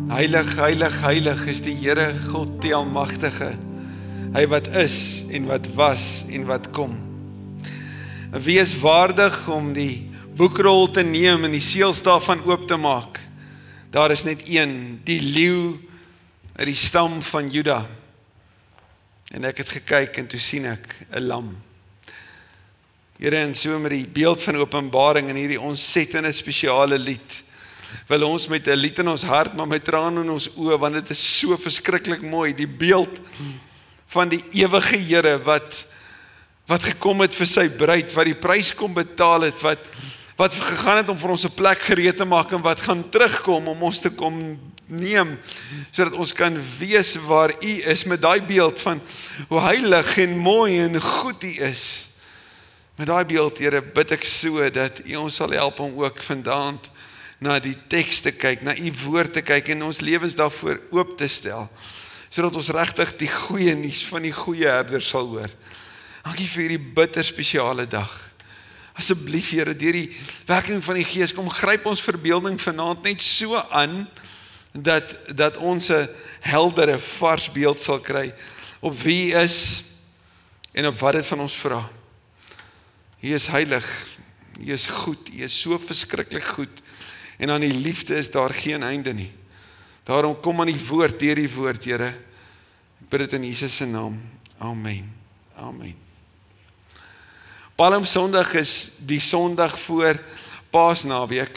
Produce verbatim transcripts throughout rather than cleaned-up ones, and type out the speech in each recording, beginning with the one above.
Heilig, heilig, heilig is die Here God die Almagtige. Hy wat is en wat was en wat kom. En wie is waardig om die boekrol te neem en die seels daarvan oop te maak? Daar is net een, die leeu uit die stam van Juda. En ek het gekyk en toe sien ek 'n lam. Here, en so met die beeld van Openbaring en hierdie ontsettende spesiale lied, wil ons met 'n lied in ons hart, maar met trane in ons oë, want dit is so verskriklik mooi, die beeld van die ewige Here wat wat gekom het vir sy bruid, wat die prys kom betaal het, wat wat gegaan het om vir ons 'n plek gereed te maak en wat gaan terugkom om ons te kom neem, sodat ons kan wees waar U is, met daai beeld van hoe heilig en mooi en goed U is. Met daai beeld, Here, bid ek so dat U ons sal help om ook vandaan na die teks te kyk, na U woord te kyk en ons lewens daarvoor oop te stel, sodat ons regtig die goeie nuus van die goeie herder sal hoor. Dankie vir hierdie bitter spesiale dag. Asseblief, Here, deur die werking van die Gees, kom gryp ons verbeelding vanaand net so aan, dat, dat ons 'n heldere, vars beeld sal kry, op wie U is, en op wat dit van ons vra. U is heilig, U is goed, U is so verskriklik goed, en aan die liefde is daar geen einde nie. Daarom kom aan die woord, deur die woord, Here. Ek bid dit in Jesus se naam. Amen. Amen. Palm Sondag is die Sondag voor Paasnaweek.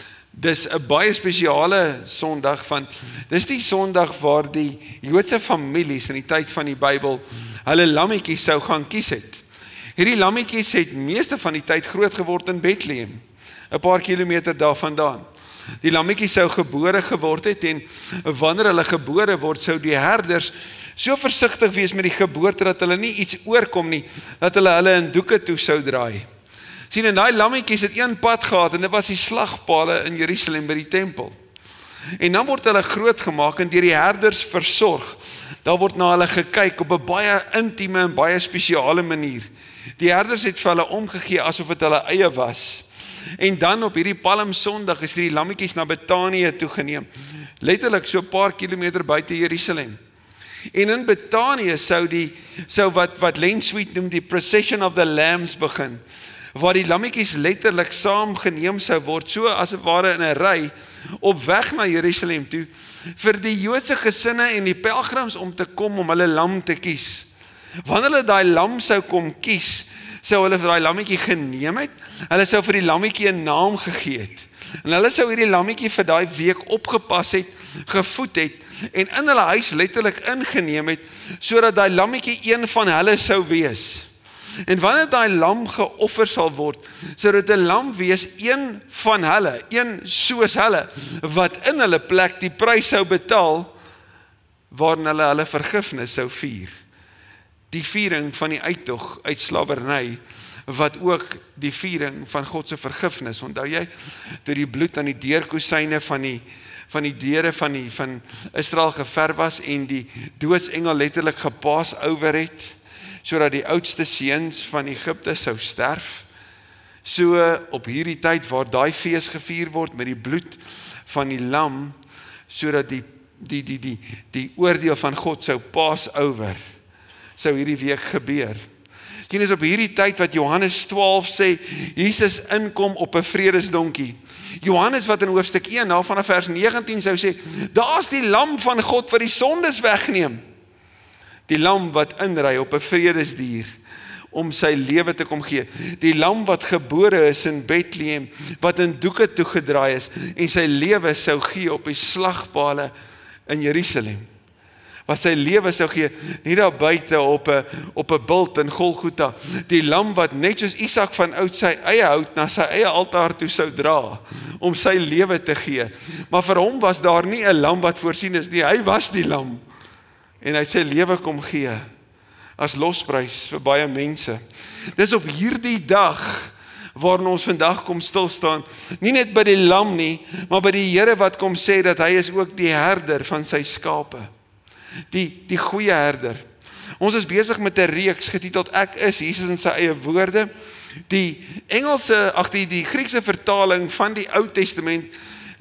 Dis 'n baie spesiale Sondag, want dis die Sondag waar die Joodse families in die tyd van die Bybel hulle lammetjies sou gaan kies het. Hierdie lammetjies het meeste van die tyd groot geword in Bethlehem, 'n paar kilometer daarvandaan. Die lammetjies sou gebore geword het en wanneer hulle gebore word, sou die herders so versigtig wees met die geboorte dat hulle nie iets oorkom nie, dat hulle hulle in doeke toe sou draai. Sien, en daai lammetjies het een pad gehad en dit was die slagpale in Jerusalem by die tempel. En dan word hulle groot gemaak en deur die herders versorg. Daar word na hulle gekyk op 'n baie intieme en baie spesiale manier. Die herders het vir hulle omgegee asof dit hulle eie was. En dan op hierdie Palm Sondag is hierdie lammetjies na Betanië toegeneem. Letterlik so 'n paar kilometer buite Jerusalem. En in Betanië sou die sou wat wat Len Sweet noem die Procession of the Lambs begin, waar die lammetjies letterlik saam geneem sou word, so as het ware in 'n ry op weg na Jerusalem toe, vir die Joodse gesinne en die pelgrims om te kom om hulle lam te kies. Wanneer hulle daai lam sou kom kies, sou hulle vir daai lammetjie geneem het, hulle sou vir die lammetjie 'n naam gegee het. En hulle sou hierdie lammetjie vir daai week opgepas het, gevoed het, en in hulle huis letterlik ingeneem het, sodat daai lammetjie een van hulle sou wees. En wanneer daai lam geoffer sal word, sou dit 'n lam wees, een van hulle, een soos hulle, wat in hulle plek die prys sou betaal, waarin hulle hulle vergifnis sou vier. Die viering van die uittog uit slawerny, wat ook die viering van God se vergifnis, onthou jy, toe die bloed aan die deurkosyne van die van die deure van die van Israel geverf was en die doodsengel letterlik gepaas oor het, sodat die oudste seuns van Egipte sou sterf. So op hierdie tyd waar daai fees gevier word met die bloed van die lam, sodat die die die die die oordeel van God sou paas oor, sou hierdie week gebeur. Dit is op hierdie tyd wat Johannes twaalf sê, Jesus inkom op 'n vredesdonkie. Johannes wat in hoofstuk een, na vanaf vers negentien sou sê, daar's die lam van God wat die sondes wegneem. Die lam wat inry op 'n vredesdier, om sy lewe te kom gee. Die lam wat gebore is in Bethlehem, wat in doeke toegedraai is, en sy lewe sou gee op die slagpale in Jerusalem. Wat sy lewe sou gee, nie daar buite op 'n op 'n bult in Golgotha. Die lam wat net soos Isak van oud sy eie hout na sy eie altaar toe sou dra, om sy lewe te gee. Maar vir hom was daar nie 'n lam wat voorsien is nie, hy was die lam. En hy het sy lewe kom gee, as losprys vir baie mense. Dis op hierdie dag, waarin ons vandag kom stilstaan, nie net by die lam nie, maar by die Here wat kom sê, dat hy is ook die herder van sy skape. Die, die goeie herder. Ons is besig met 'n reeks getiteld Ek is, Jesus in sy eie woorde. Die Engelse, ag die, die Griekse vertaling van die Ou Testament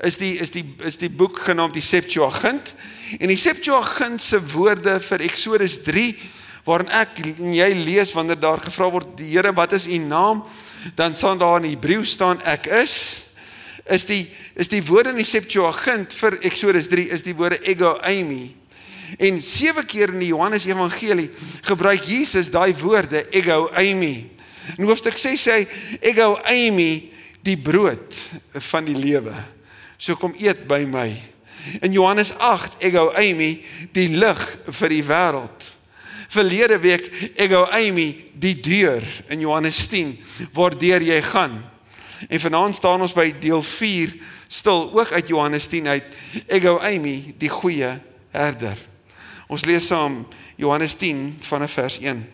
is die, is die, is die boek genaamd die Septuagint. En die Septuagint se woorde vir Exodus drie, waarin ek en jy lees, wanneer daar gevra word, die Here, wat is u naam? Dan sal daar in Hebreë staan, ek is. Is die, is die woorde in die Septuagint vir Exodus drie, is die woorde ego eimi. En sewe keer in die Johannes Evangelie gebruik Jesus daai woorde ego eimi. In hoofstuk ses sê hy, ego eimi, die brood van die lewe. So kom eet by my. In Johannes agt, ego eimi, die lig vir die wêreld. Verlede week, ego eimi, die deur in Johannes tien, waardeur jy gaan. En vanaand staan ons by deel vier, stil, ook uit Johannes tien uit, ego eimi, die goeie herder. Ons lees saam Johannes tien vanaf vers een.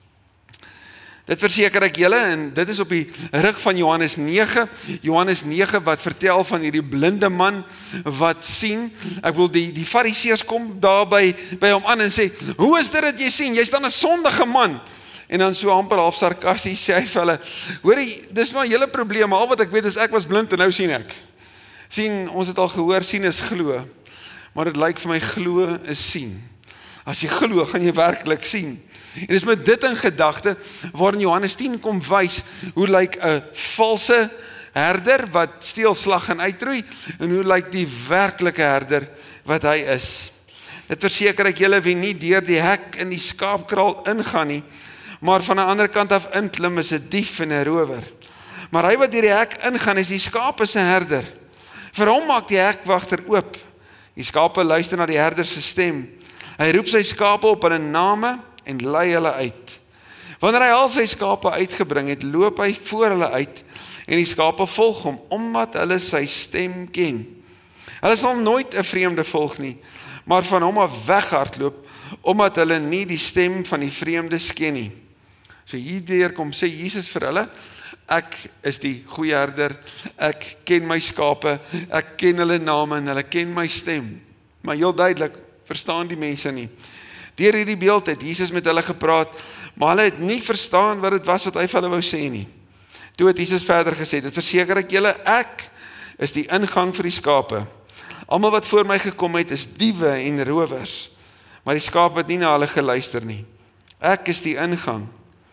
Dit verseker ek julle, en dit is op die rug van Johannes nege, Johannes nege wat vertel van hierdie blinde man wat sien. Ek wil die, die fariseërs kom daarby by hom aan en sê, hoe is dit dat jy sien? Jy's dan 'n sondige man. En dan so amper half sarkasties sê hy vir hulle, hoorie, dis maar julle probleem, al wat ek weet is ek was blind en nou sien ek. Sien, ons het al gehoor, sien is glo, maar dit lyk vir my glo is sien. As jy glo, gaan jy werklik sien. En dis met dit in gedagte, waarin Johannes tien kom wys, hoe lyk 'n valse herder wat steel, slag en uitroei, en hoe lyk die werklike herder wat hy is. Dit verseker ek julle, wie nie deur die hek in die skaapkraal ingaan nie, maar van 'n ander kant af inklim, is 'n dief en 'n rower. Maar hy wat deur die hek ingaan, is die skape se herder. Vir hom maak die hekwagter oop. Die skape luister na die herder se stem. Hy roep sy skape op hulle name en lei hulle uit. Wanneer hy al sy skape uitgebring het, loop hy voor hulle uit en die skape volg hom, omdat hulle sy stem ken. Hulle sal nooit 'n vreemde volg nie, maar van hom af weghardloop, omdat hulle nie die stem van die vreemdes ken nie. So hierdeur kom sê Jesus vir hulle, ek is die goeie herder, ek ken my skape, ek ken hulle name en hulle ken my stem. Maar heel duidelik, verstaan die mense nie. Deur hierdie beeld het Jesus met hulle gepraat, maar hulle het nie verstaan wat dit was wat hy vir hulle wou sê nie. Toe het Jesus verder gesê, dit verseker ek julle, ek is die ingang vir die skape. Almal wat voor my gekom het, is diewe en rowers, maar die skape het nie na hulle geluister nie. Ek is die ingang.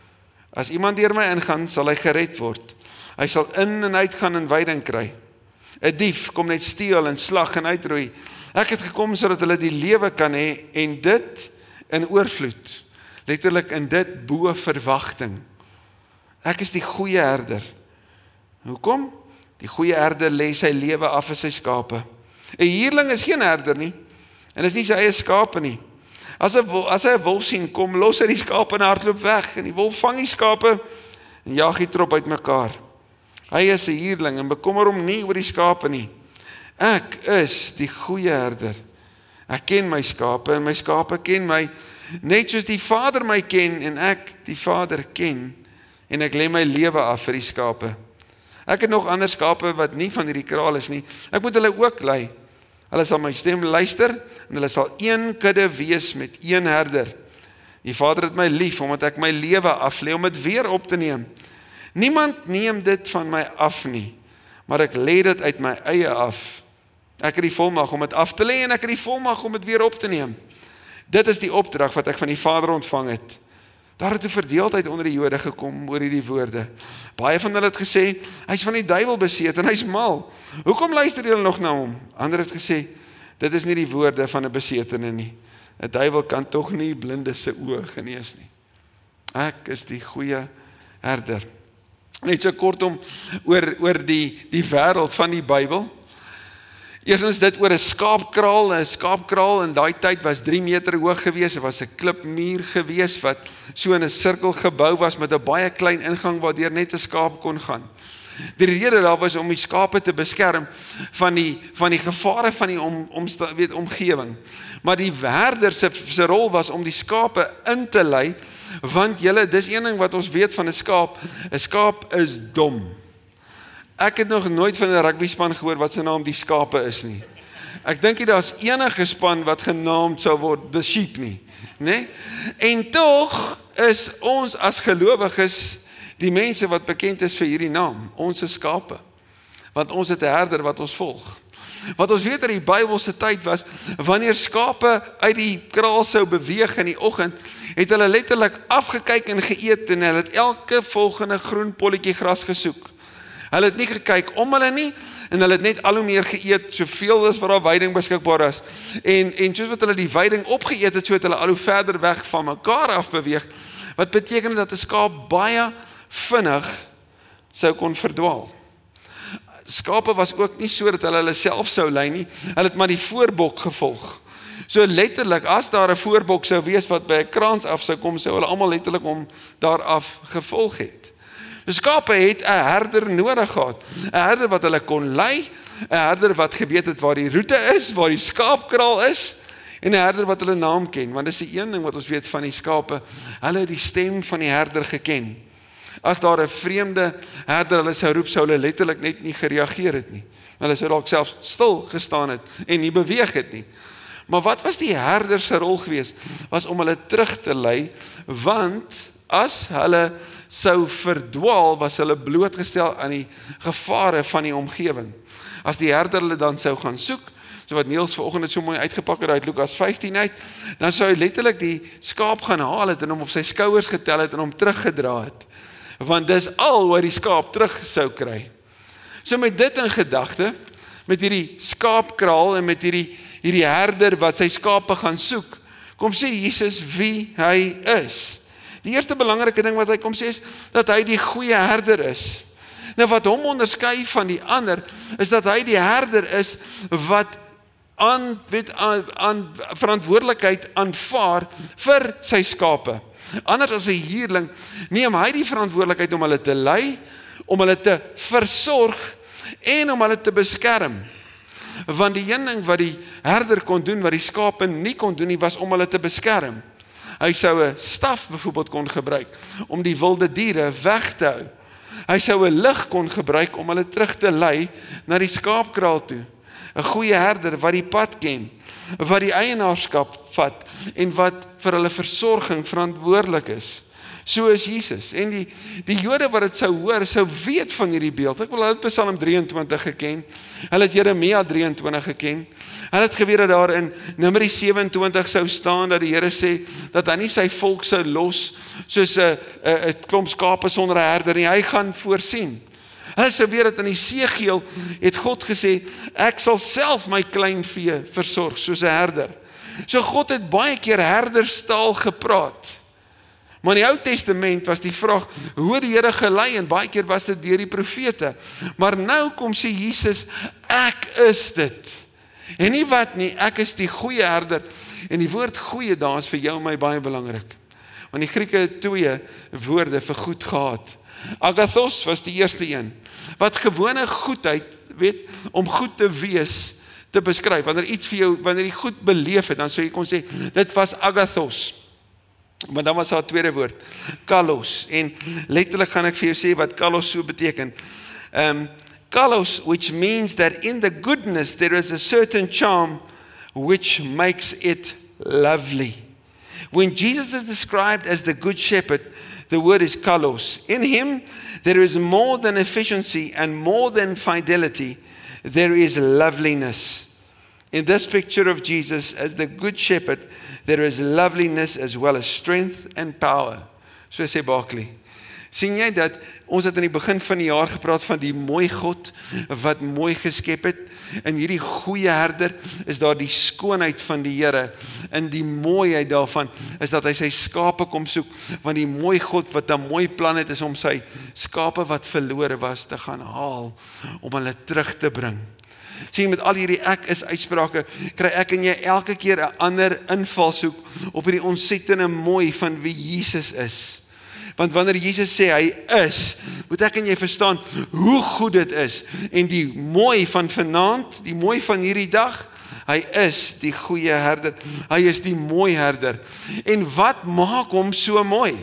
As iemand deur my ingaan, sal hy gered word. Hy sal in en uit gaan en veiding kry. 'n Dief kom net steel en slag en uitroei. Ek het gekom sodat hulle die lewe kan hê en dit in oorvloed. Letterlik in dit bo verwagting. Ek is die goeie herder. Hoekom? Die goeie herder lê sy lewe af vir sy skape. 'n Huurling is geen herder nie, en is nie sy eie skape nie. As hy, as hy 'n wolf sien kom, los hy die skape en hardloop weg, en die wolf vang die skape en jaag die trop uitmekaar. Hy is 'n huurling en bekommer hom nie oor die skape nie. Ek is die goeie herder. Ek ken my skape en my skape ken my, net soos die Vader my ken en ek die Vader ken, en ek lê my lewe af vir die skape. Ek het nog ander skape wat nie van hierdie kraal is nie. Ek moet hulle ook lei. Hulle sal my stem luister en hulle sal een kudde wees met een herder. Die Vader het my lief omdat ek my lewe aflê om dit weer op te neem. Niemand neem dit van my af nie, maar ek lê dit uit my eie af. Ek het die volmag om dit af te lê en ek het die volmag om dit weer op te neem. Dit is die opdrag wat ek van die Vader ontvang het. Daar het 'n verdeeldheid onder die Jode gekom oor hierdie woorde. Baie van hulle het gesê, hy's van die duiwel beseet en hy's mal. Hoekom luister julle nog na hom? Ander het gesê, dit is nie die woorde van 'n besetene nie. 'n Duiwel kan tog nie blinde se oë genees nie. Ek is die goeie herder. Net so kortom oor oor die die wêreld van die Bybel. Eerstens dit oor 'n skaapkraal, 'n skaapkraal in daai tyd was drie meter hoog gewees, dit was 'n klipmuur gewees wat so in 'n sirkel gebou was met 'n baie klein ingang waardeur net 'n skaap kon gaan. Die rede daar was om die skape te beskerm van die van die gevare van die om, om weet omgewing. Maar die herder se se rol was om die skape in te lei, want julle, dis een ding wat ons weet van 'n skaap, 'n skaap is dom. Ek het nog nooit van 'n rugbyspan gehoor wat se naam die skape is nie. Ek dink nie daar's enige span wat genaamd sou word the sheep nie, né? En tog is ons as gelowiges die mense wat bekend is vir hierdie naam, ons is skape. Want ons het 'n herder wat ons volg. Wat ons weet uit die Bybelse tyd was, wanneer skape uit die kraal sou beweeg in die oggend, het hulle letterlik afgekyk en geëet en hulle het elke volgende groen polletjie gras gesoek. Hulle het nie gekyk om hulle nie, en hulle het net al hoe meer geëet, soveel as wat daar veiding beskikbaar is. En, en soos wat hulle die veiding opgeëet het, so het hulle al hoe verder weg van mekaar af beweeg, wat beteken dat 'n skaap baie vinnig sou kon verdwaal. Skape was ook nie so dat hulle hulle self sou lei nie, hulle het maar die voorbok gevolg. So letterlik, as daar 'n voorbok sou wees wat by 'n kraans af sou kom, sou hulle almal letterlik om daar af gevolg het. Die skape het 'n herder nodig gehad, 'n herder wat hulle kon lei, 'n herder wat geweet het waar die roete is, waar die skaapkraal is, en 'n herder wat hulle naam ken, want dis die een ding wat ons weet van die skape, hulle het die stem van die herder geken. As daar 'n vreemde herder hulle sou roep, sou hulle letterlik net nie gereageer het nie. Hulle sou dalk selfs stil gestaan het en nie beweeg het nie. Maar wat was die herder se rol gewees? Was om hulle terug te lei, want as hulle sou verdwaal, was hulle blootgestel aan die gevare van die omgewing. As die herder hulle dan sou gaan soek, so wat Niels vanoggend so mooi uitgepak het uit Lukas vyftien uit, dan sou hy letterlik die skaap gaan haal het en hom op sy skouers getel het en hom teruggedra het. Want dis al wat die skaap terug sou kry. So met dit in gedagte, met hierdie skaapkraal en met hierdie, hierdie herder wat sy skape gaan soek, kom sê Jesus wie hy is. Die eerste belangrike ding wat hy kom sê is, dat hy die goeie herder is. Nou wat hom onderskei van die ander, is dat hy die herder is, wat aan, weet, aan, aan verantwoordelikheid aanvaar vir sy skape. Anders as 'n huurling, neem hy die verantwoordelikheid om hulle te lei, om hulle te versorg, en om hulle te beskerm. Want die een ding wat die herder kon doen, wat die skape nie kon doen nie, was om hulle te beskerm. Hy sou 'n staf byvoorbeeld kon gebruik, om die wilde diere weg te hou. Hy sou 'n lig kon gebruik, om hulle terug te lei, na die skaapkraal toe. 'n Goeie herder, wat die pad ken, wat die eienaarskap vat, en wat vir hulle versorging verantwoordelik is. So is Jesus. En die, die Jode wat dit sou hoor, sou weet van hierdie beeld. Ek wil hulle het Psalm drieëntwintig geken. Hulle het Jeremia drieëntwintig geken. Hulle het geweet dat daar in Numeri sewe-en-twintig sou staan, dat die Here sê, dat hy nie sy volk sou los, soos 'n 'n klomp skape sonder 'n herder nie. Hy gaan voorsien. Hulle sou weet dat in Esegiel het God gesê, ek sal self my klein vee versorg, soos 'n herder. So God het baie keer herderstaal gepraat. Maar in die Ou Testament was die vraag, hoe die Here gelei, en baie keer was dit deur die profete. Maar nou kom sê Jesus, ek is dit. En nie wat nie, ek is die goeie herder. En die woord goeie daar is vir jou en my baie belangrik. Want die Grieke het twee woorde vir goed gehad. Agathos was die eerste een, wat gewone goedheid, weet, om goed te wees, te beskryf. Wanneer iets vir jou, wanneer jy goed beleef het, dan sou jy kon sê, dit was agathos. Maar dan was daar 'n tweede woord, kalos. En letterlik gaan ek vir jou sê wat kalos so beteken. Um, kalos, which means that in the goodness there is a certain charm which makes it lovely. When Jesus is described as the good shepherd, the word is kalos. In him there is more than efficiency and more than fidelity. There is loveliness. In this picture of Jesus as the good shepherd, there is loveliness as well as strength and power. So sê Barkley. Sien jy dat ons het in die begin van die jaar gepraat van die mooi God wat mooi geskep het, en hierdie goeie herder is daar die skoonheid van die Here, en die mooiheid daarvan is dat hy sy skape kom soek, want die mooi God wat 'n mooi plan het is om sy skape wat verlore was te gaan haal, om hulle terug te bring. Sien, met al hierdie ek is uitsprake, kry ek en jy elke keer 'n ander invalshoek op hierdie ontsettende mooi van wie Jesus is. Want wanneer Jesus sê hy is, moet ek en jy verstaan hoe goed dit is. En die mooi van vanaand, die mooi van hierdie dag, hy is die goeie herder. Hy is die mooi herder. En wat maak hom so mooi?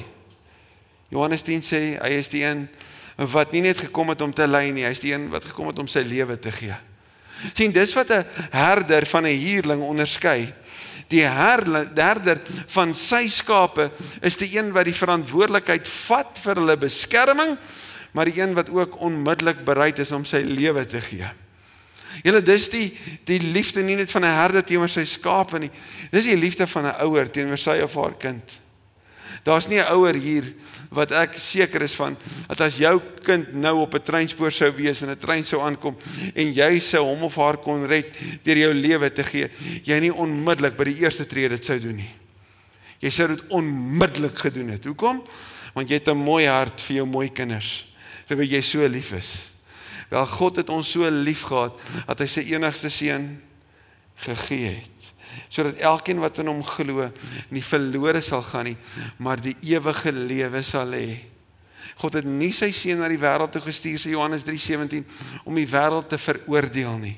Johannes tien sê, hy is die een wat nie net gekom het om te lei nie, hy is die een wat gekom het om sy lewe te gee. Sien, dis wat 'n herder van 'n huurling onderskei. Die herder van sy skape is die een wat die verantwoordelikheid vat vir hulle beskerming, maar die een wat ook onmiddellik bereid is om sy lewe te gee. Julle, dis die, die liefde nie net van 'n herder teenoor sy skape nie. Dis die liefde van 'n ouer teenoor sy of haar kind. Daar's nie 'n ouer hier wat ek seker is van, dat as jou kind nou op 'n treinspoor sou wees en 'n trein sou aankom en jy sou hom of haar kon red deur jou lewe te gee, jy nie onmiddellik by die eerste tree dit sou doen nie. Jy sou dit onmiddellik gedoen het. Hoekom? Want jy het 'n mooi hart vir jou mooi kinders, terwyl jy so lief is. Wel, God het ons so lief gehad, dat hy sy enigste seun gegee het, sodat elkeen wat in hom glo, nie verlore sal gaan nie, maar die ewige lewe sal hê. God het nie sy seun na die wêreld toe gestuur, sê Johannes drie sewentien, om die wêreld te veroordeel nie,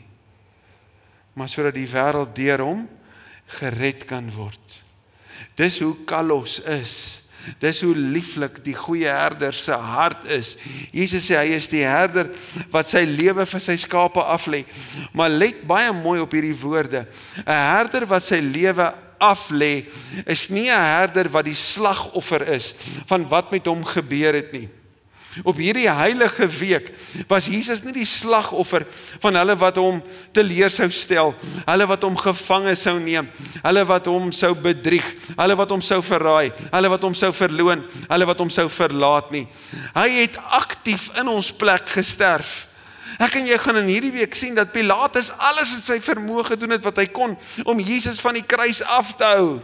maar sodat die wêreld deur hom gered kan word. Dis hoe kalos is. Dis hoe lieflik die goeie herder se hart is. Jesus sê hy is die herder wat sy lewe vir sy skape aflê. Maar let baie mooi op hierdie woorde. 'n Herder wat sy lewe aflê is nie 'n herder wat die slagoffer is van wat met hom gebeur het nie. Op hierdie heilige week was Jesus nie die slagoffer van hulle wat hom teleer sou stel, hulle wat hom gevange sou neem, hulle wat hom sou bedrieg, hulle wat hom sou verraai, hulle wat hom sou verloon, hulle wat hom sou verlaat nie. Hy het aktief in ons plek gesterf. Ek en jy gaan in hierdie week sien dat Pilatus alles in sy vermoë gedoen het wat hy kon om Jesus van die kruis af te hou.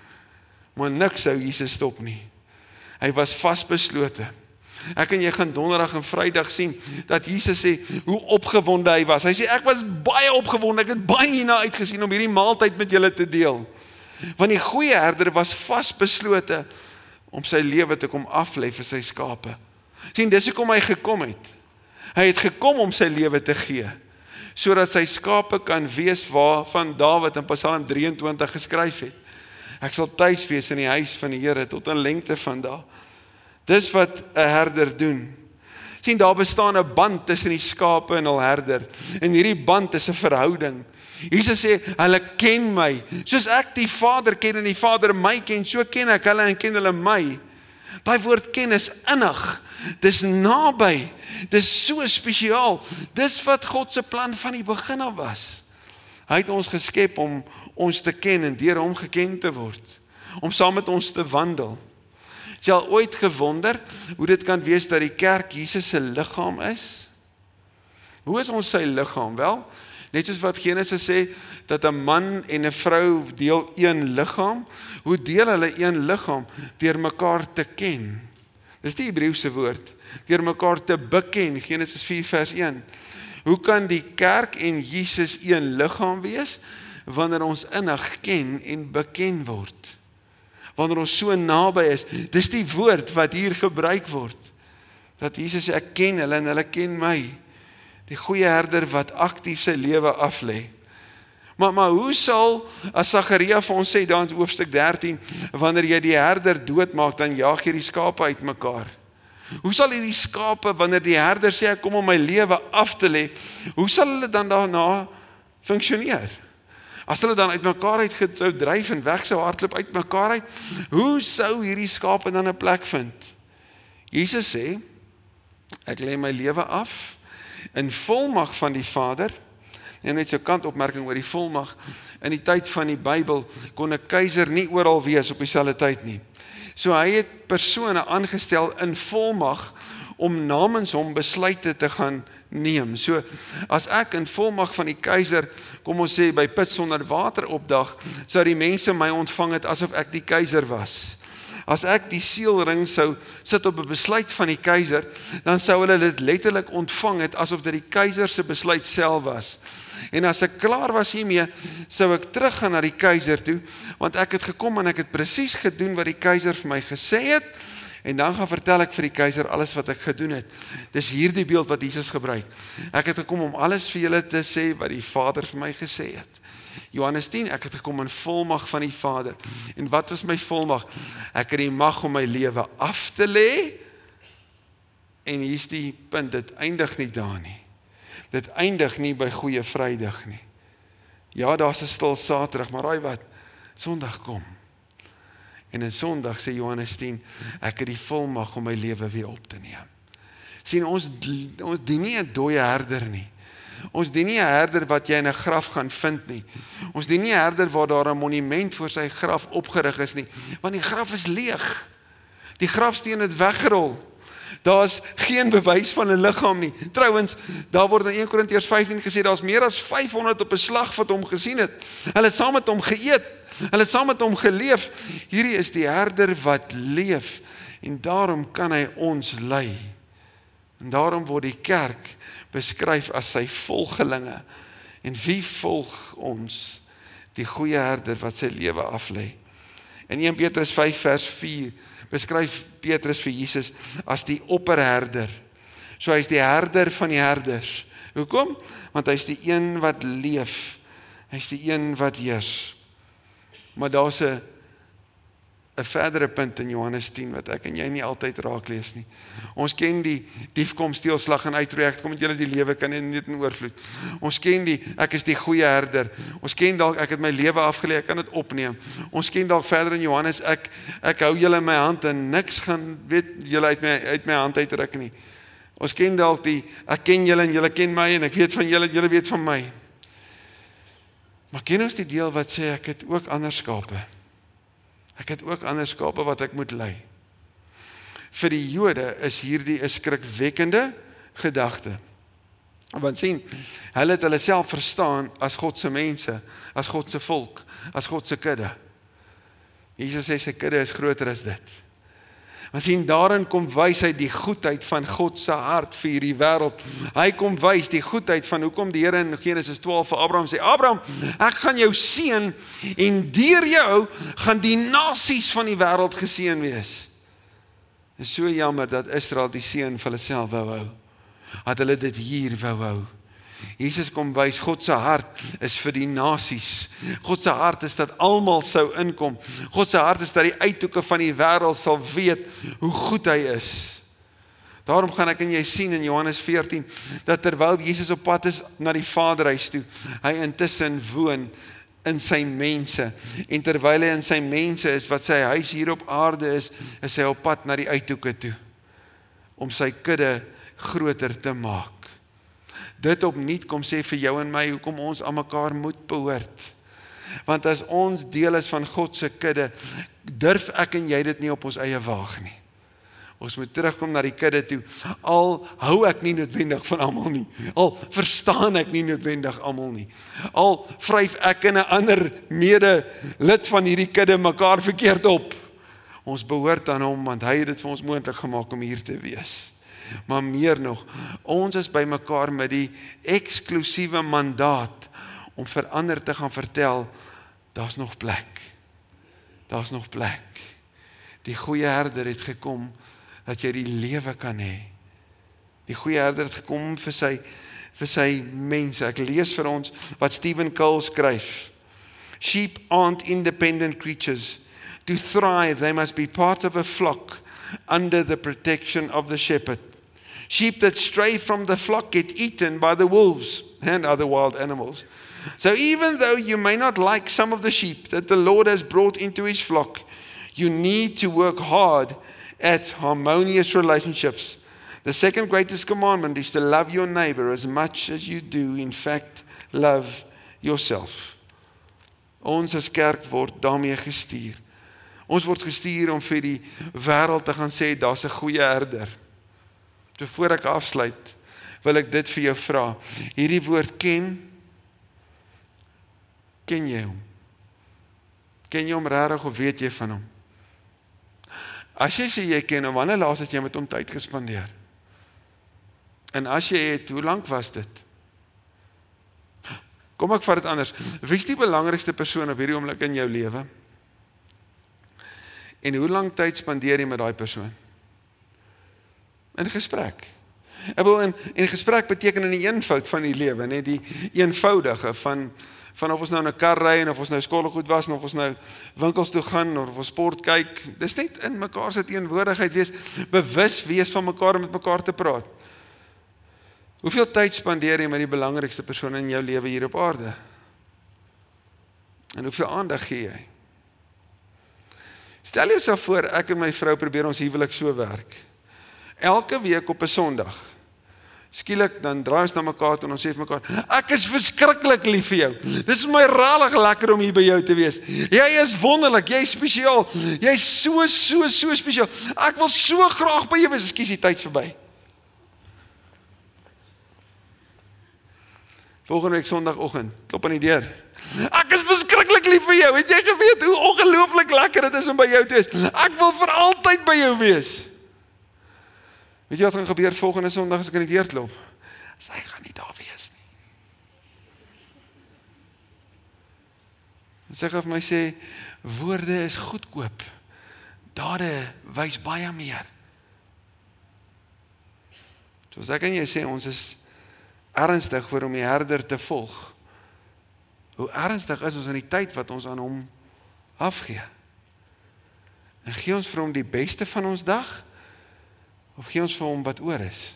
Maar niks sou Jesus stop nie. Hy was vasbeslote. Ek en jy gaan donderdag en vrydag sien, dat Jesus sê, hoe opgewonde hy was. Hy sê, ek was baie opgewonde, ek het baie hierna uitgesien om hierdie maaltyd met julle te deel. Want die goeie herder was vasbeslote om sy lewe te kom aflê vir sy skape. Sien, dis hoekom hy gekom het. Hy het gekom om sy lewe te gee, sodat sy skape kan wees waarvan Dawid in Psalm drie en twintig geskryf het. Ek sal tuis wees in die huis van die Here tot 'n lengte van dae. Dis wat 'n herder doen. Sien, daar bestaan 'n band tussen die skape en hul herder. En hierdie band is 'n verhouding. Jesus sê, hulle ken my. Soos ek die Vader ken en die Vader my ken, so ken ek hulle en ken hulle my. Daai woord ken is innig. Dis naby. Dis so spesiaal. Dis wat God se plan van die begin af was. Hy het ons geskep om ons te ken en deur hom geken te word. Om saam met ons te wandel. Het jy al ooit gewonder hoe dit kan wees dat die kerk Jesus se liggaam is? Hoe is ons sy liggaam? Wel, net soos wat Genesis sê, dat 'n man en 'n vrou deel een liggaam, hoe deel hulle een liggaam? Deur mekaar te ken. Dis die Hebreëse woord, deur mekaar te beken, Genesis vier vers een. Hoe kan die kerk en Jesus een liggaam wees? Wanneer ons innig ken en beken word. Wanneer ons so naby is, dis die woord wat hier gebruik word. Dat Jesus sê, ek ken hulle en hulle ken my. Die goeie herder wat aktief sy lewe aflê. Maar, maar hoe sal, as Sagaria vir ons sê, daar in hoofstuk dertien, wanneer jy die herder doodmaak, dan jaag jy die skape uit mekaar. Hoe sal hierdie skape, wanneer die herder sê, ek kom om my lewe af te lê, hoe sal hulle dan daarna funksioneer? As hulle dan uit mekaar uit sou dryf en weg sou hardloop uit mekaar uit, hoe sou hierdie skape dan 'n plek vind? Jesus sê, ek lê my lewe af in volmag van die Vader. En net so kantopmerking oor die volmag. In die tyd van die Bybel kon 'n keiser nie oral wees op dieselfde tyd nie. So hy het persone aangestel in volmag om namens hom besluite te gaan neem. So as ek in volmag van die keiser, kom ons sê by Put Sonder Water opdag, sou die mense my ontvang het asof ek die keiser was. As ek die seelring sou sit op 'n besluit van die keiser, dan sou hulle dit letterlik ontvang het asof dit die keiser se besluit self was. En as ek klaar was hiermee, sou ek teruggaan na die keiser toe, want ek het gekom en ek het presies gedoen wat die keiser vir my gesê het, en dan gaan vertel ek vir die keiser alles wat ek gedoen het. Dis hierdie beeld wat Jesus gebruik. Ek het gekom om alles vir julle te sê wat die Vader vir my gesê het. Johannes tien, ek het gekom in volmag van die Vader. En wat was my volmag? Ek het die mag om my lewe af te lê. En hier is die punt, dit eindig nie daar nie. Dit eindig nie by Goeie Vrydag nie. Ja, daar's 'n stil Saterdag, maar raai wat? Sondag kom. En in Sondag sê Johannes tien, ek het die volmag om my lewe weer op te neem. Sien, ons ons dien nie 'n dooie herder nie. Ons dien nie 'n herder wat jy in 'n graf gaan vind nie. Ons dien nie 'n herder waar daar 'n monument voor sy graf opgerig is nie, want die graf is leeg. Die grafsteen het weggerol. Daar's geen bewys van 'n liggaam nie. Trouwens, daar word in Eerste Korintiërs vyftien gesê daar's meer as vyfhonderd op 'n slag wat hom gesien het. Hulle het saam met hom geëet. Hulle het saam met hom geleef. Hierdie is die herder wat leef en daarom kan hy ons lei. En daarom word die kerk beskryf as sy volgelinge. En wie volg ons? Die goeie herder wat sy lewe aflê. In Eerste Petrus vyf vers vier beskryf Petrus vir Jesus as die opperherder. So hy is die herder van die herders. Hoekom? Want hy is die een wat leef. Hy is die een wat heers. Maar daar's 'n 'n verdere punt in Johannes tien wat ek en jy nie altyd raak lees nie. Ons ken die dief kom steel, slag en uitroei, ek kom met julle die lewe kan net in oorvloed. Ons ken die ek is die goeie herder. Ons ken dalk ek het my lewe afgelê, ek kan dit opneem. Ons ken dalk verder in Johannes ek ek hou julle in my hand en niks gaan weet julle uit my uit my hand uitruk nie. Ons ken dalk die ek ken julle en julle ken my en ek weet van julle en julle weet van my. Maar ken ons die deel wat sê ek het ook ander skape? Ek het ook ander skape wat ek moet lei. Vir die Jode is hierdie 'n skrikwekkende gedagte. Want sien, hulle het hulle self verstaan as God se mense, as God se volk, as God se kudde. Jesus sê sy kudde is groter as dit. Maar sien, daarin kom wys hy die goedheid van God se hart vir hierdie wêreld. Hy kom wys die goedheid van hoekom die Here in Genesis twaalf vir Abraham sê, Abraham, ek gaan jou seën en deur jou gaan die nasies van die wêreld geseën wees. Dit is so jammer dat Israel die seën vir hulle self wou hou. Dat hulle dit hier wou hou. Jesus kom wys, God se hart is vir die nasies. God se hart is dat almal sou inkom. God se hart is dat die uithoeke van die wêreld sal weet hoe goed hy is. Daarom gaan ek en jy sien in Johannes veertien, dat terwyl Jesus op pad is na die Vaderhuis toe, hy intussen woon in sy mense. En terwyl hy in sy mense is, wat sy huis hier op aarde is, is hy op pad na die uithoeke toe, om sy kudde groter te maak. Dit opnuut kom sê vir jou en my, hoekom ons aan mekaar moet behoort. Want as ons deel is van God se kudde, durf ek en jy dit nie op ons eie waag nie. Ons moet terugkom na die kudde toe, al hou ek nie noodwendig van almal nie, al verstaan ek nie noodwendig almal nie, al vryf ek en 'n ander mede lid van hierdie kudde mekaar verkeerd op. Ons behoort aan hom, want hy het dit vir ons moontlik gemaak om hier te wees. Maar meer nog, ons is by mekaar met die eksklusiewe mandaat om vir ander te gaan vertel, daar's nog plek. Daar's nog plek. Die goeie herder het gekom dat jy die lewe kan hê. Die goeie herder het gekom vir sy vir sy mense. Ek lees vir ons wat Stephen Cole skryf. Sheep aren't independent creatures. To thrive, they must be part of a flock under the protection of the shepherd. Sheep that stray from the flock get eaten by the wolves and other wild animals. So even though you may not like some of the sheep that the Lord has brought into his flock, you need to work hard at harmonious relationships. The second greatest commandment is to love your neighbor as much as you do, in fact, love yourself. Ons as kerk word daarmee gestuur. Ons word gestuur om vir die wêreld te gaan sê, daar's 'n goeie herder. So voor ek afsluit, wil ek dit vir jou vra. Hierdie woord ken, ken jy hom? Ken jy hom regtig of weet jy van hom? As jy sê jy ken hom, wanneer laas het jy met hom tyd gespandeer? En as jy het, hoe lank was dit? Kom ek vat dit anders. Wie is die belangrikste persoon op hierdie oomblik in jou lewe? En hoe lang tyd spandeer jy met daai persoon? In gesprek. Ek bedoel, in, in gesprek beteken in die eenvoud van die lewe, net die eenvoudige van, van of ons nou in 'n kar ry, en of ons nou skoolgoed was, en of ons nou winkels toe gaan, of ons sport kyk. Dis net in mekaar se teenwoordigheid wees, bewus wees van mekaar en met mekaar te praat. Hoeveel tyd spandeer jy met die belangrikste persoon in jou lewe hier op aarde? En hoeveel aandag gee jy? Stel jouself voor, ek en my vrou probeer ons huwelik so werk. Elke week op 'n Sondag Skielik dan draai ons na mekaar toe en ons sê vir mekaar, ek is verskriklik lief vir jou. Dis vir my rarig lekker om hier by jou te wees. Jy is wonderlik, jy is spesiaal. Jy is so so so spesiaal. Ek wil so graag by jou wees. Ekskuus, die tyd verby. Volgende week Sondagoggend, klop aan die deur. Ek is verskriklik lief vir jou. Het jy geweet hoe ongelooflik lekker dit is om by jou te wees? Ek wil vir altyd by jou wees. Weet jy wat gaan gebeur volgende Sondag as ek aan die deur klop? Sy gaan nie daar wees nie. En sy gaan vir my sê, woorde is goedkoop. Dade wys baie meer. Soos ek en jy sê, ons is ernstig vir om die herder te volg. Hoe ernstig is ons in die tyd wat ons aan hom afgee? En gee ons vir hom die beste van ons dag? Of gee ons vir hom wat oor is?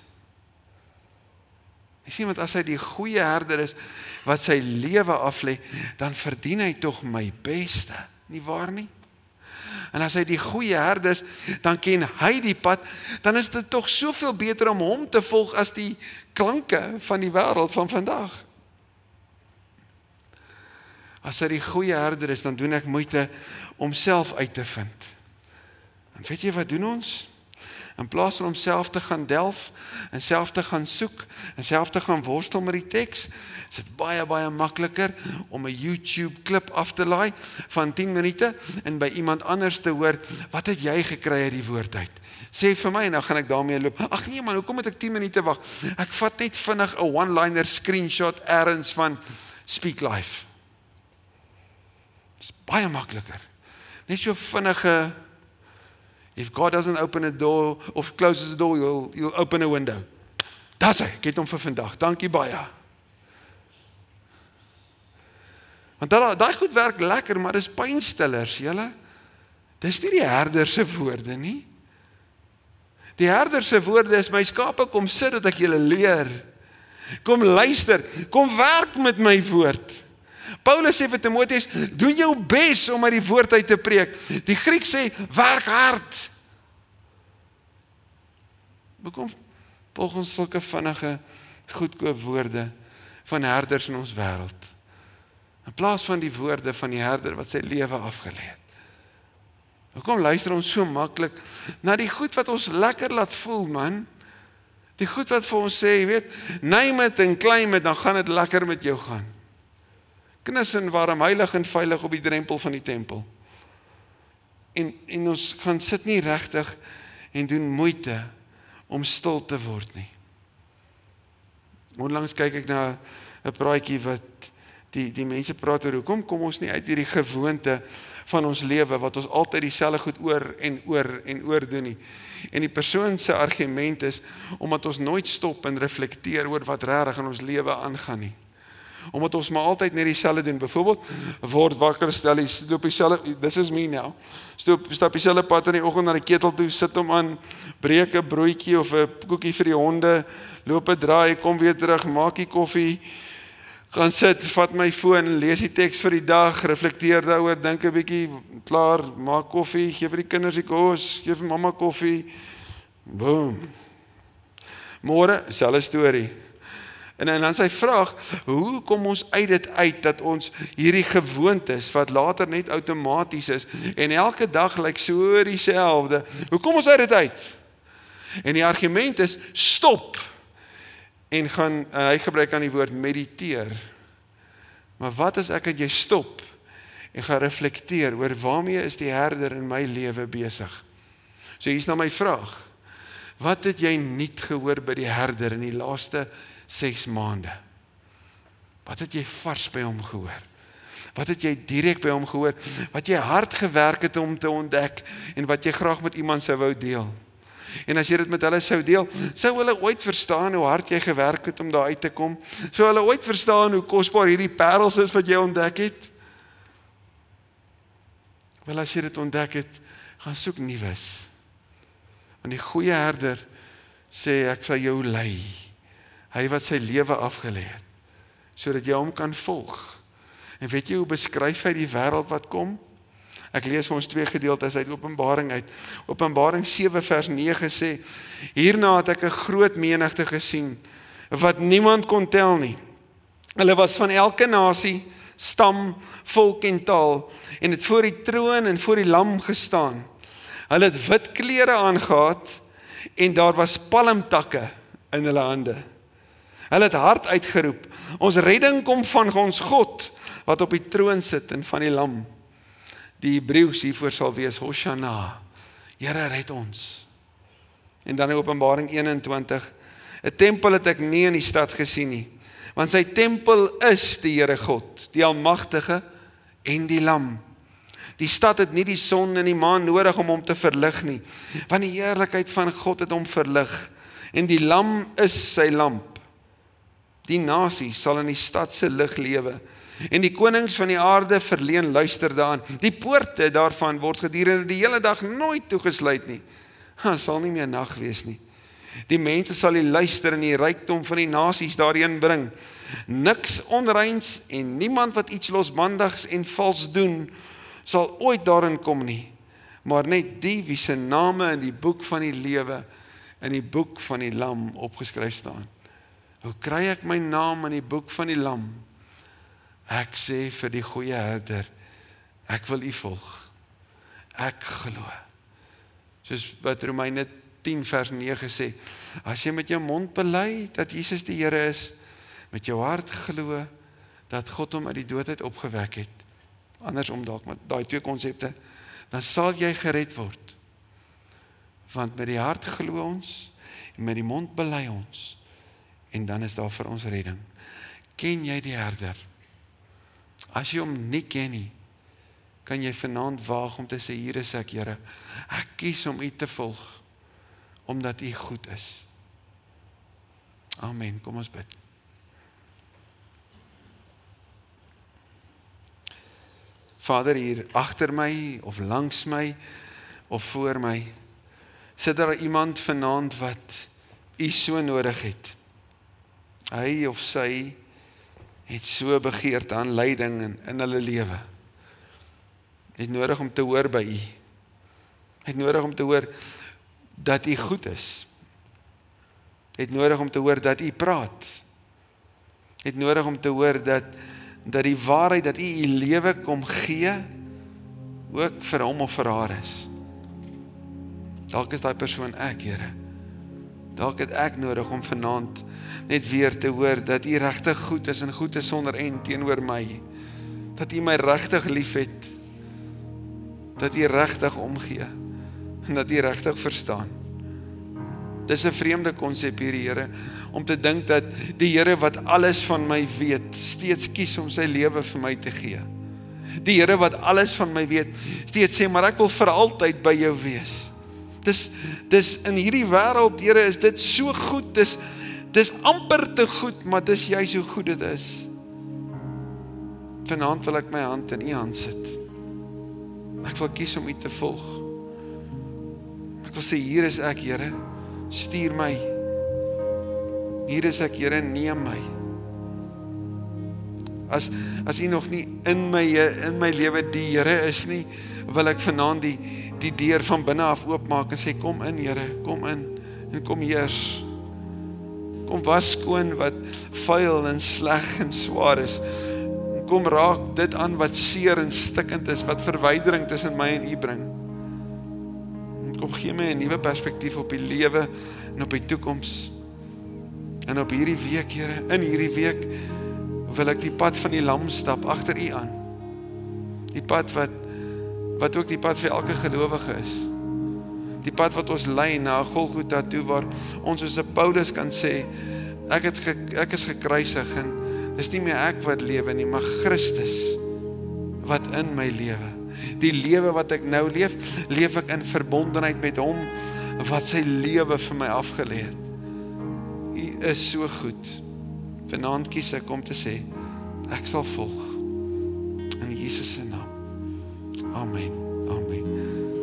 Jy sien, want as hy die goeie herder is, wat sy lewe aflê, dan verdien hy tog my beste, nie waar nie? En as hy die goeie herder is, dan ken hy die pad, dan is dit tog soveel beter om hom te volg as die klanke van die wêreld van vandag. As hy die goeie herder is, dan doen ek moeite om self uit te vind. En weet jy wat doen ons? In plaas van om self te gaan delf, en self te gaan soek, en self te gaan worstel met die teks, is dit baie, baie makliker om 'n YouTube klip af te laai van tien minute, en by iemand anders te hoor, wat het jy gekry uit die woord uit? Sê vir my, en dan gaan ek daarmee loop. Ag nee man, hoekom moet ek tien minute wag? Ek vat net vinnig 'n one-liner screenshot ergens van Speak Life. Dit is baie makliker. Net so vinnige, if God doesn't open a door, of closes a door, you'll, you'll open a window. Dis hy, ek het hom vir vandag. Dankie baie. Want daai daai goed werk lekker, maar dis pynstillers, julle. Dis nie die herder se woorde nie. Die herder se woorde is, my skape, kom sit dat ek julle leer. Kom luister, kom werk met my woord. Paulus sê vir Timoteus, doen jou bes om uit die woord uit te preek. Die Griek sê, werk hard. Hoekom volg ons sulke vinnige, goedkoop woorde van herders in ons wêreld, in plaas van die woorde van die herder wat sy lewe afgelê het? Hoekom luister ons so maklik na die goed wat ons lekker laat voel, man? Die goed wat vir ons sê, jy weet, neem het en claim het, dan gaan dit lekker met jou gaan. Knus en warm, heilig en veilig op die drempel van die tempel. En, en ons gaan sit nie regtig en doen moeite om stil te word nie. Onlangs kyk ek na 'n praatjie wat die, die mense praat oor, hoekom kom ons nie uit hierdie gewoonte van ons lewe, wat ons altyd dieselfde goed oor en oor en oor doen nie. En die persoon se argument is, omdat ons nooit stop en reflekteer oor wat regtig in ons lewe aangaan nie. Omdat ons maar altyd net dieselfde doen. Byvoorbeeld, word wakker, stel die stap dieselfde, this is me now. Stap, stap dieselfde pad in die oggend na die ketel toe, sit hom aan, breek 'n broodjie of 'n koekie vir die honde, loop 'n draai, kom weer terug, maak die koffie, gaan sit, vat my foon, lees die teks vir die dag, reflekteer daaroor, dink 'n bietjie, klaar, maak koffie, gee vir die kinders die kos, gee vir mamma koffie. Boom. Môre, selfde storie. En, en dan sy vraag, hoe kom ons uit dit uit, dat ons hierdie gewoontes, wat later net outomaties is, en elke dag lyk so dieselfde, hoe kom ons uit dit uit? En die argument is, stop, en gaan, en hy gebruik aan die woord mediteer. Maar wat as ek en jy stop, en gaan reflekteer, oor waarmee is die herder in my lewe besig? So hier is nou my vraag, wat het jy niet gehoor by die herder in die laaste ses maande? Wat het jy vars by hom gehoor? Wat het jy direk by hom gehoor? Wat jy hard gewerk het om te ontdek, en wat jy graag met iemand sou wou deel? En as jy dit met hulle sou deel, sou hulle ooit verstaan hoe hard jy gewerk het om daar uit te kom? Sou hulle ooit verstaan hoe kosbaar hierdie parels is wat jy ontdek het? Wel, as jy dit ontdek het, gaan soek nuus. Want die goeie herder sê, ek sal jou lei. Hy wat sy lewe afgelê het, sodat jy hom kan volg. En weet jy hoe beskryf hy die wêreld wat kom? Ek lees vir ons twee gedeeltes uit Openbaring uit. Openbaring sewe vers nege sê, hierna het ek 'n groot menigte gesien, wat niemand kon tel nie. Hulle was van elke nasie, stam, volk en taal, en het voor die troon en voor die lam gestaan. Hulle het wit klere aangehad, en daar was palmtakke in hulle hande. Hulle het hard uitgeroep, ons redding kom van ons God, wat op die troon sit en van die lam. Die Hebreëus hiervoor sal wees, Hosanna, Here red ons. En dan in Openbaring eenentwintig, 'n tempel het ek nie in die stad gesien nie, want sy tempel is die Here God, die Almagtige en die Lam. Die stad het nie die son en die maan nodig om hom te verlig nie, want die heerlikheid van God het hom verlig, en die Lam is sy lamp. Die nasie sal in die stad se lig lewe, en die konings van die aarde verleen luister daaraan. Die poorte daarvan word gedurende die hele dag nooit toegesluit nie. Ha, sal nie meer nag wees nie. Die mense sal die luister en die rykdom van die nasies daarin bring. Niks onreins en niemand wat iets losbandigs en vals doen, sal ooit daarin kom nie. Maar net die wie se name in die boek van die lewe, in die boek van die lam opgeskryf staan. Hoe kry ek my naam in die boek van die lam? Ek sê vir die goeie herder, ek wil u volg. Ek glo. Soos wat Romeine tien vers nege sê, as jy met jou mond bely dat Jesus die Here is, met jou hart glo dat God hom uit die dood uit opgewek het, andersom dalk met daai twee konsepte, dan sal jy gered word. Want met die hart glo ons, en met die mond bely ons, en dan is daar vir ons redding. Ken jy die herder? As jy hom nie ken nie, kan jy vanaand waag om te sê, hier is ek, Here, ek kies om u te volg, omdat u goed is. Amen, kom ons bid. Vader, hier agter my, of langs my, of voor my, sit daar iemand vanaand wat u so nodig het. Hy of sy het so begeerd aan leiding in, in hulle lewe. Het nodig om te hoor by u. Het nodig om te hoor dat u goed is. Het nodig om te hoor dat u praat. Het nodig om te hoor dat, dat die waarheid dat u u lewe kom gee, ook vir hom of vir haar is. Dalk is daai persoon ek, Here. Dalk het ek nodig om vanaand net weer te hoor dat u regtig goed is en goed is sonder en teenoor my. Dat u my regtig lief het. Dat u regtig omgee. En dat u regtig verstaan. Dis 'n vreemde konsep hier, Here, om te dink dat die Here wat alles van my weet, steeds kies om sy lewe vir my te gee. Die Here wat alles van my weet, steeds sê, maar ek wil vir altyd by jou wees. Dis, dis in hierdie wêreld, Here, is dit so goed, dis, dis amper te goed, maar dis juist hoe goed dit is. Vanaand wil ek my hand in u hand sit. Ek wil kies om u te volg. Ek wil sê, hier is ek, Here, stuur my. Hier is ek, Here, neem my. As, as u nog nie in my, in my lewe die Here is nie, wil ek vanaand die, die deur van binne af oopmaak en sê, kom in, Here, kom in, en kom heers. Kom was skoon wat vuil en sleg en swaar is. Kom raak dit aan wat seer en stikkend is, wat verwydering tussen my en u bring. Kom gee my 'n nuwe perspektief op die lewe en op die toekoms. En op hierdie week, Here, in hierdie week wil ek die pad van die lam stap agter u aan. Die pad wat wat ook die pad vir elke gelowige is. Die pad wat ons lei na Golgotha toe, waar ons soos 'n Paulus kan sê, ek het ge, ek is gekruisig en dis nie meer ek wat lewe nie, maar Christus wat in my lewe. Die lewe wat ek nou leef, leef ek in verbondenheid met hom wat sy lewe vir my afgelê het. U is so goed. Vanaand kies ek om te sê, ek sal volg. In Jesus se naam. Amen.